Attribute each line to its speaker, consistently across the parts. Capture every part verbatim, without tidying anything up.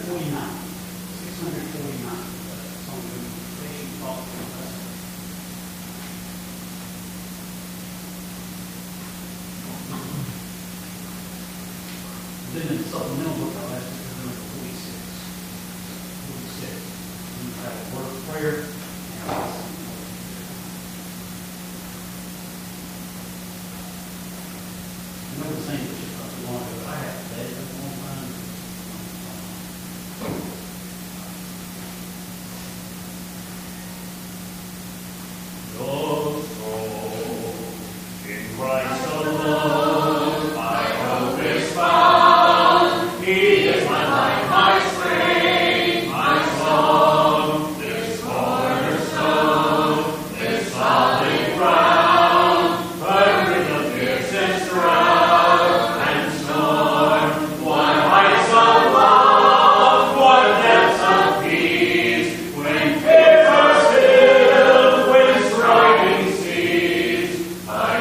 Speaker 1: forty-nine. six forty-nine. It's on the patient fault from us. Then in the supplemental book, I'll ask you for number forty-six. forty-six. You have a word of prayer. Another thing that you probably want to do, I have today, but I won't find it. Your soul in Christ alone, my hope is found. He is my life, my strength, my song. This cornerstone, this solid ground, perfect of fiercest drought and storm. What heights of love, what depths of peace, when fears are stilled, when striving cease. My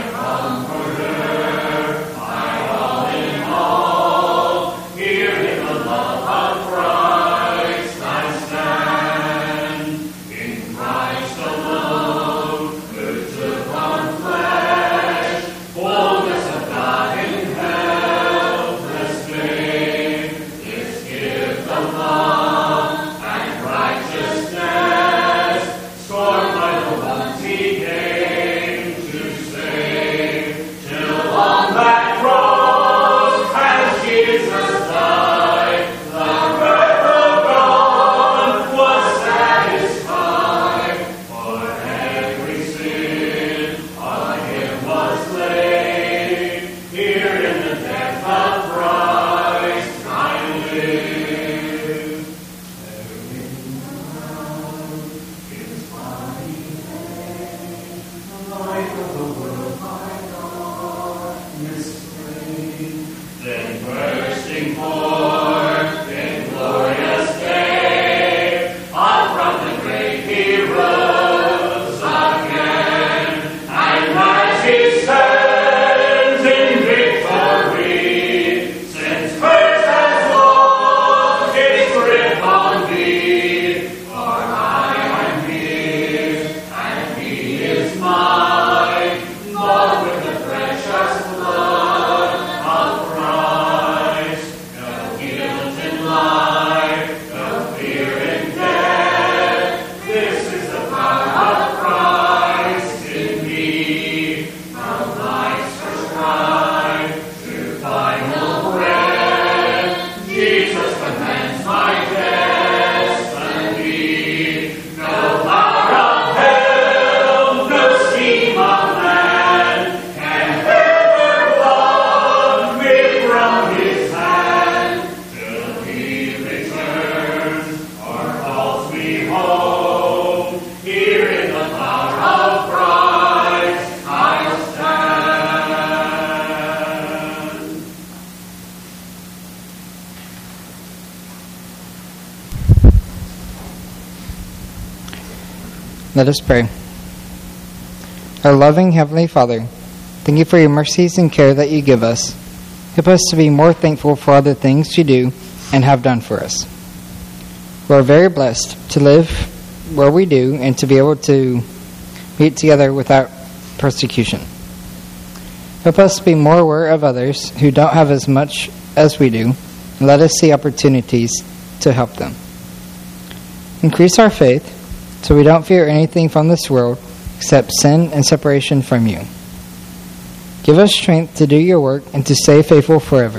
Speaker 1: comforter, my all in all, here in the love of Christ I stand. In Christ alone, who took on flesh, fullness of God in helpless babe, this gift of love and righteousness, scorned by the ones he came to save, till on that cross, as Jesus died, the wrath of God was satisfied. For every sin on him was laid. Here in the death of Christ I live. Therein now his body lay, the light of the world by darkness slain. Then bursting forth in glorious day, up from the grave he rose again. And as he stands in victory, since first has lost his grip on thee, for I am his, and he is mine, bought with the precious blood of Christ. No guilt in life, no fear in death. This is the power of Christ in me. From life's first ride to final breath, Jesus commands my destiny. No power of hell, no scheme of man can ever pluck me from his hand, till he returns or calls me home. Here in the power of Christ I'll stand.
Speaker 2: Let us pray. Our loving Heavenly Father, thank you for your mercies and care that you give us. Help us to be more thankful for all the things you do and have done for us. We are very blessed to live where we do and to be able to meet together without persecution. Help us be more aware of others who don't have as much as we do, and let us see opportunities to help them. Increase our faith so we don't fear anything from this world except sin and separation from you. Give us strength to do your work and to stay faithful forever.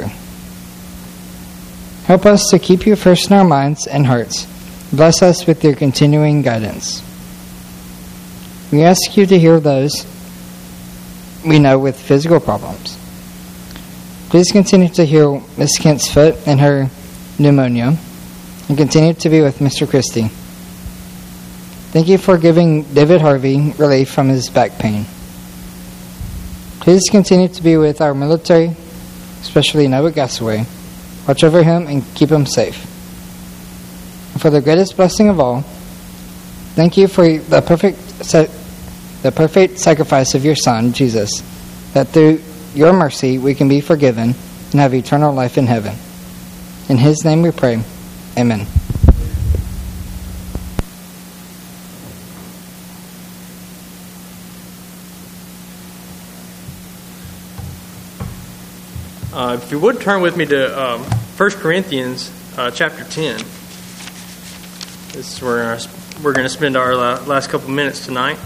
Speaker 2: Help us to keep you first in our minds and hearts. Bless us with your continuing guidance. We ask you to heal those we know with physical problems. Please continue to heal Miss Kent's foot and her pneumonia, and continue to be with Mister Christie. Thank you for giving David Harvey relief from his back pain. Please continue to be with our military, especially Noah Gassaway. Watch over him and keep him safe. And for the greatest blessing of all, thank you for the perfect the perfect sacrifice of your Son, Jesus, that through your mercy we can be forgiven and have eternal life in heaven. In his name we pray. Amen.
Speaker 3: Uh, if you would turn with me to um, First Corinthians uh, chapter ten. This is where our, we're going to spend our last couple minutes tonight.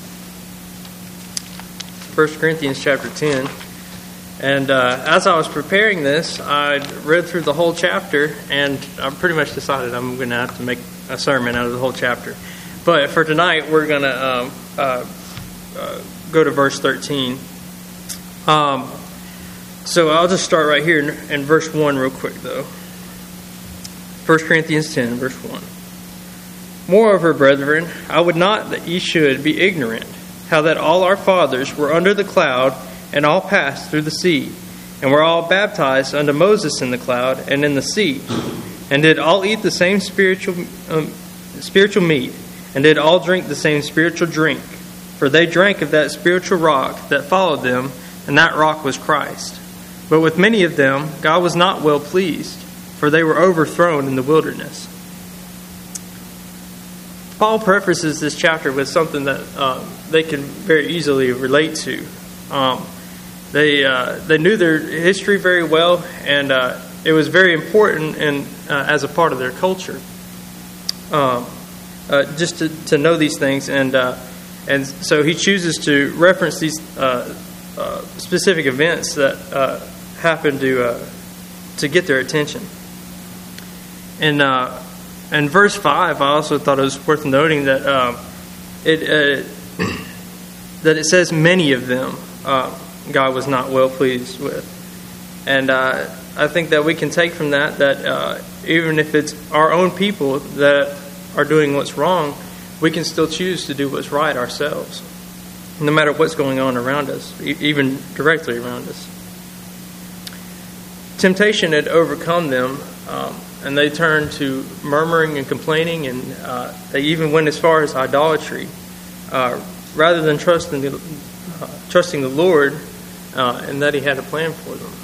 Speaker 3: First Corinthians chapter ten. And uh, as I was preparing this, I read through the whole chapter, and I pretty much decided I'm going to have to make a sermon out of the whole chapter. But for tonight, we're going to um, uh, uh, go to verse thirteen. Um, so I'll just start right here in, in verse one real quick, though. First Corinthians ten, verse one. Moreover, brethren, I would not that ye should be ignorant, how that all our fathers were under the cloud, and all passed through the sea, and were all baptized unto Moses in the cloud and in the sea, and did all eat the same spiritual um, spiritual meat, and did all drink the same spiritual drink. For they drank of that spiritual rock that followed them, and that rock was Christ. But with many of them God was not well pleased, for they were overthrown in the wilderness. Paul prefaces this chapter with something that uh, they can very easily relate to. Um, they uh, they knew their history very well, and uh, it was very important in, uh, as a part of their culture. Um, uh, just to, to know these things, and uh, and so he chooses to reference these uh, uh, specific events that uh, happened to uh, to get their attention. And uh, in verse five, I also thought it was worth noting that um, it uh, that it says many of them uh, God was not well pleased with, and uh, I think that we can take from that that uh, even if it's our own people that are doing what's wrong, we can still choose to do what's right ourselves, no matter what's going on around us, even directly around us. Temptation had overcome them, um, and they turned to murmuring and complaining, and uh, they even went as far as idolatry, uh, rather than trusting the, uh, trusting the Lord, uh, and that He had a plan for them.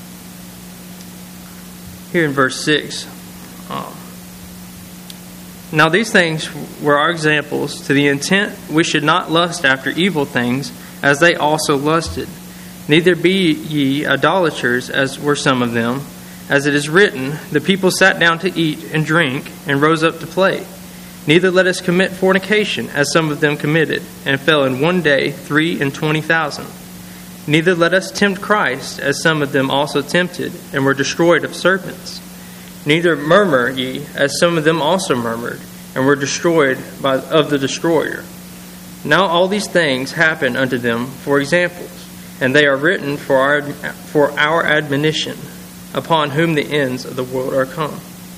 Speaker 3: Here in verse six, um, now these things were our examples, to the intent we should not lust after evil things, as they also lusted. Neither be ye idolaters, as were some of them. As it is written, the people sat down to eat and drink, and rose up to play. Neither let us commit fornication, as some of them committed, and fell in one day three and twenty thousand. Neither let us tempt Christ, as some of them also tempted, and were destroyed of serpents. Neither murmur ye, as some of them also murmured, and were destroyed by of the destroyer. Now all these things happen unto them for examples, and they are written for our for our admonition, upon whom the ends of the world are come.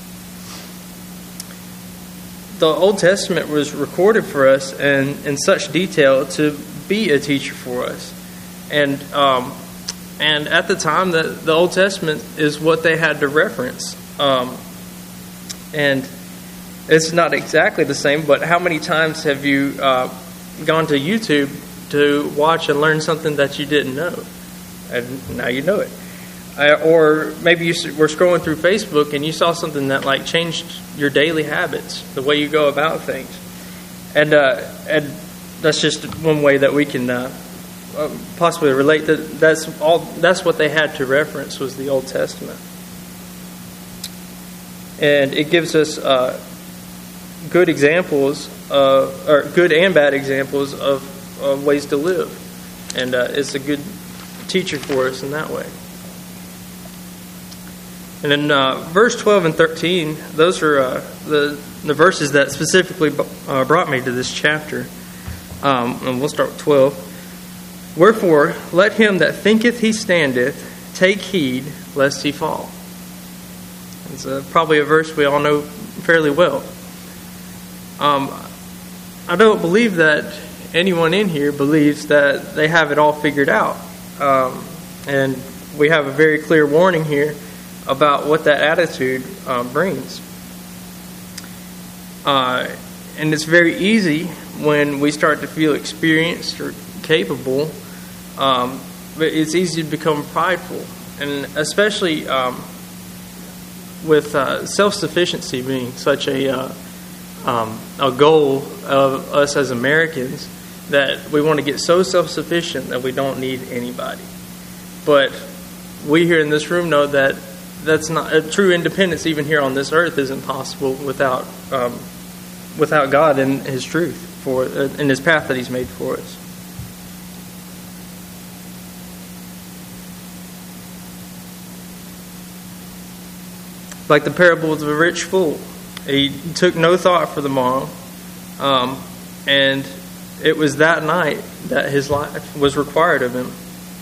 Speaker 3: The Old Testament was recorded for us in, in such detail to be a teacher for us. And um, and at the time, the, the Old Testament is what they had to reference. Um, and it's not exactly the same, but how many times have you uh, gone to YouTube to watch and learn something that you didn't know? And now you know it. Uh, or maybe you were scrolling through Facebook and you saw something that like changed your daily habits, the way you go about things. And uh, and that's just one way that we can uh, possibly relate. That that's all. That's what they had to reference, was the Old Testament, and it gives us uh, good examples, uh, or good and bad examples of, of ways to live, and uh, it's a good teacher for us in that way. And in uh, verse twelve and thirteen, those are uh, the the verses that specifically uh, brought me to this chapter. Um, and we'll start with twelve. Wherefore, let him that thinketh he standeth take heed lest he fall. It's uh, probably a verse we all know fairly well. Um, I don't believe that anyone in here believes that they have it all figured out. Um, and we have a very clear warning here about what that attitude uh, brings. Uh, and it's very easy when we start to feel experienced or capable, um, but it's easy to become prideful. And especially um, with uh, self-sufficiency being such a uh, um, a goal of us as Americans, that we want to get so self-sufficient that we don't need anybody. But we here in this room know that that's not a true independence. Even here on this earth, isn't possible without um, without God and His truth for uh, and His path that He's made for us. Like the parable of the rich fool, he took no thought for the morrow, um, and it was that night that his life was required of him.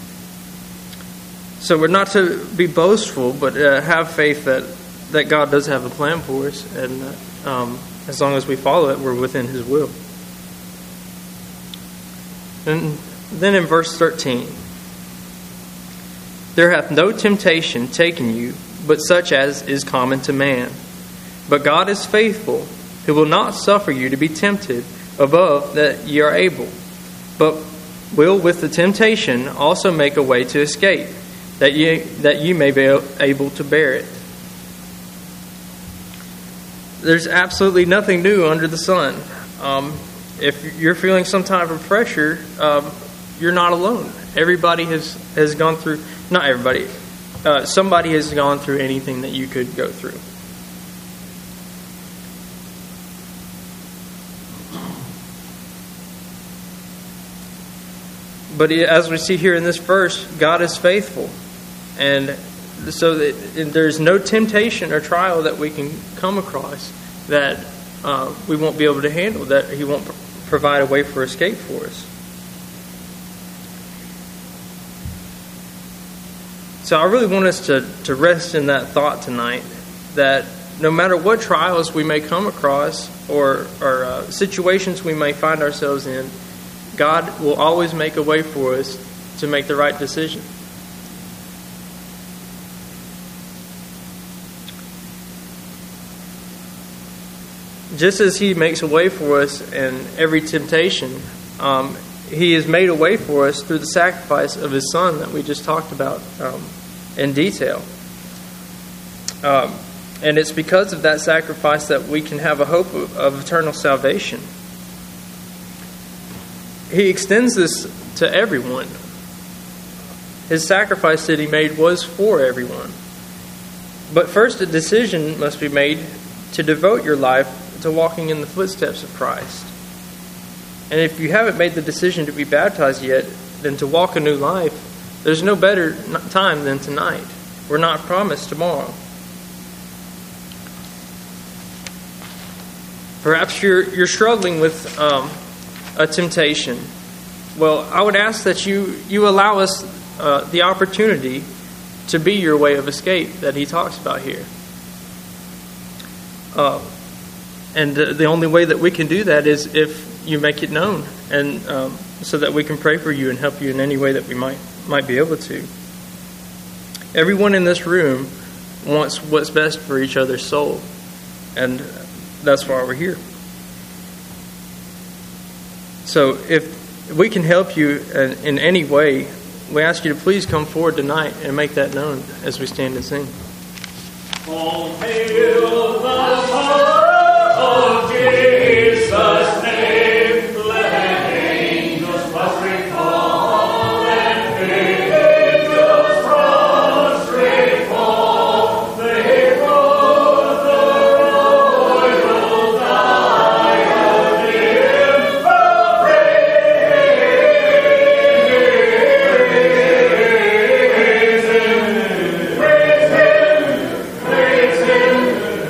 Speaker 3: So we're not to be boastful, but uh, have faith that, that God does have a plan for us, and uh, um, as long as we follow it, we're within His will. And then in verse thirteen, there hath no temptation taken you, but such as is common to man. But God is faithful, who will not suffer you to be tempted above that ye are able, but will with the temptation also make a way to escape, that you that you may be able to bear it. There's absolutely nothing new under the sun. Um, if you're feeling some type of pressure, um, you're not alone. Everybody has, has gone through, not everybody, uh, somebody has gone through anything that you could go through. But as we see here in this verse, God is faithful. And so that there's no temptation or trial that we can come across that uh, we won't be able to handle, that He won't provide a way for escape for us. So I really want us to, to rest in that thought tonight, that no matter what trials we may come across or, or uh, situations we may find ourselves in, God will always make a way for us to make the right decision. Just as He makes a way for us in every temptation, um, He has made a way for us through the sacrifice of His Son that we just talked about um, in detail. Um, and it's because of that sacrifice that we can have a hope of, of eternal salvation. He extends this to everyone. His sacrifice that He made was for everyone. But first, a decision must be made to devote your life to walking in the footsteps of Christ. And if you haven't made the decision to be baptized yet, then to walk a new life, there's no better time than tonight. We're not promised tomorrow. Perhaps you're you're struggling with um, a temptation. Well, I would ask that you, you allow us uh, the opportunity to be your way of escape that He talks about here. Uh, and uh, the only way that we can do that is if you make it known, and um, so that we can pray for you and help you in any way that we might might be able to. Everyone in this room wants what's best for each other's soul, and that's why we're here. So if we can help you in, in any way, we ask you to please come forward tonight and make that known as we stand and sing.
Speaker 1: Oh, hail the power of Jesus' name, let angels prostrate fall, and angels prostrate fall. They rode the royal diadem of praise Him, praise Him, praise Him.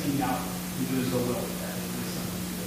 Speaker 4: singing out and doing so well with that. It's something good.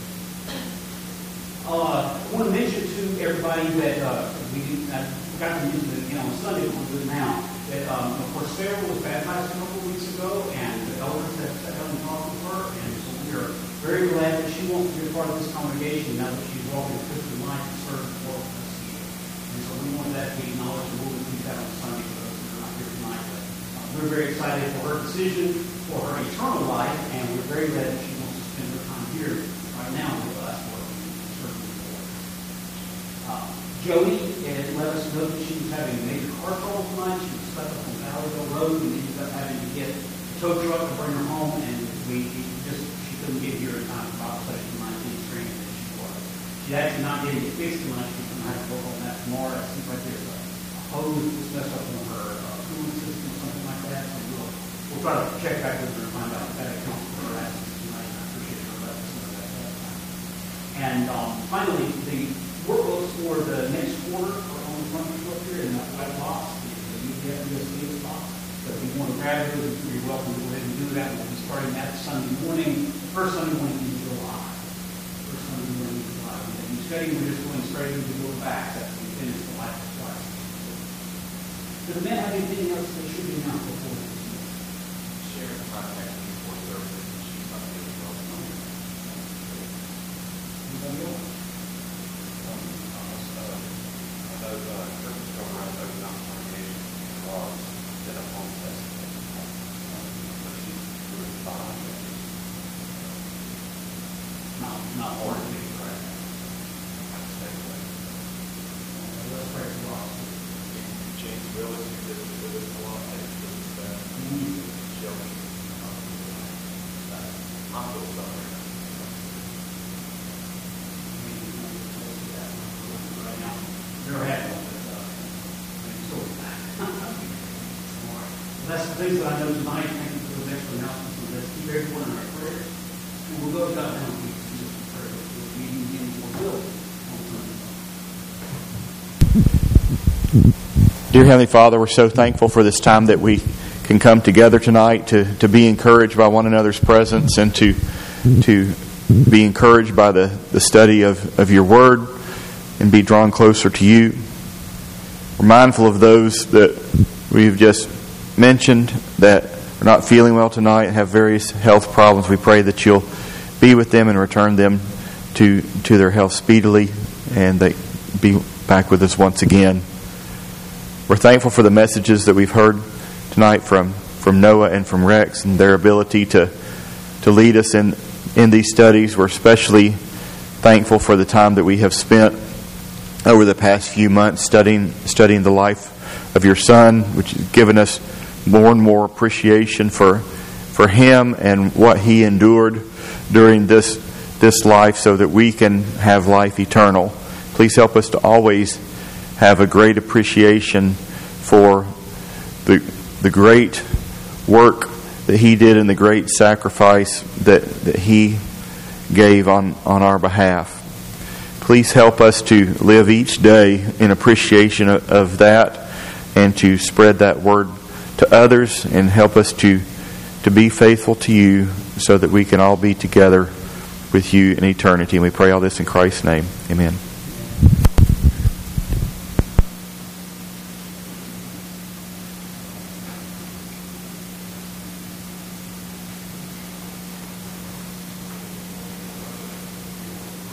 Speaker 4: Uh, I want to mention to everybody that uh, we I forgot to mention it again on Sunday, we'll do it now, that um, of course Sarah was baptized a couple of weeks ago, and the elders have sat down and talked with her, and so we are very glad that she wants to be a part of this congregation now that she's walking a Christian life and serving the Lord with us here. And so we want that to be acknowledged, and we'll do that on Sunday for those that are not here tonight. But uh, we're very excited for her decision for her eternal life, and we're very glad that she wants to spend her time here right now with us working and serving the Lord. Uh, Jody had let us know that she was having a major car trouble tonight. She was stuck up on Valleyville Road and ended up having to get a tow truck to bring her home, and we just she couldn't get here in time for Bible study tonight. Being trained that she was. She's actually not getting it fixed tonight. She's going to have to work on that tomorrow. It seems like there's a hose that's messed up on her uh, cooling system or something like that. So we'll we'll try to check back with her and find out if that accounts for her absence tonight. I appreciate her letting us know that. And um, finally, the workbooks for the next quarter are on the front up here in that white box, the U P F U S D box. So if you want to grab those, you're welcome to go ahead and do that. We'll be starting that Sunday morning, the first Sunday morning in July. First Sunday morning in July. And you study, we're just going straight into the little back after we finish the life of Christ. Does the men have anything else they should be announced before this?
Speaker 5: Share the contact before service. She's not here as well.
Speaker 4: Anybody else?
Speaker 5: I know uh, Christmas go around open up congregation and Ross did a home festival. But she's doing fine.
Speaker 4: Not, not hard to be correct.
Speaker 5: I'd stay away.
Speaker 4: Let's pray for Ross.
Speaker 5: James Willis, who did it with us a lot, and Christmas that Shelby. Hospital somewhere.
Speaker 4: Right now, never had one, but uh, so well, that's the things that I know tonight. Thank you for those extra announcements. So let's keep everyone in our prayers. And we'll go to God now and do some prayer. We'll be meeting for Bill on Sunday.
Speaker 6: Dear Heavenly Father, we're so thankful for this time that we can come together tonight to, to be encouraged by one another's presence and to to be encouraged by the, the study of, of your Word and be drawn closer to you. We're mindful of those that we've just mentioned that are not feeling well tonight and have various health problems. We pray that you'll be with them and return them to, to their health speedily, and they be back with us once again. We're thankful for the messages that we've heard tonight from, from Noah and from Rex and their ability to to lead us in, in these studies. We're especially thankful for the time that we have spent over the past few months studying studying the life of your Son, which has given us more and more appreciation for for Him and what He endured during this this life so that we can have life eternal. Please help us to always have a great appreciation for the the great work that He did and the great sacrifice that, that He gave on, on our behalf. Please help us to live each day in appreciation of, of that and to spread that word to others, and help us to, to be faithful to you so that we can all be together with you in eternity. And we pray all this in Christ's name. Amen.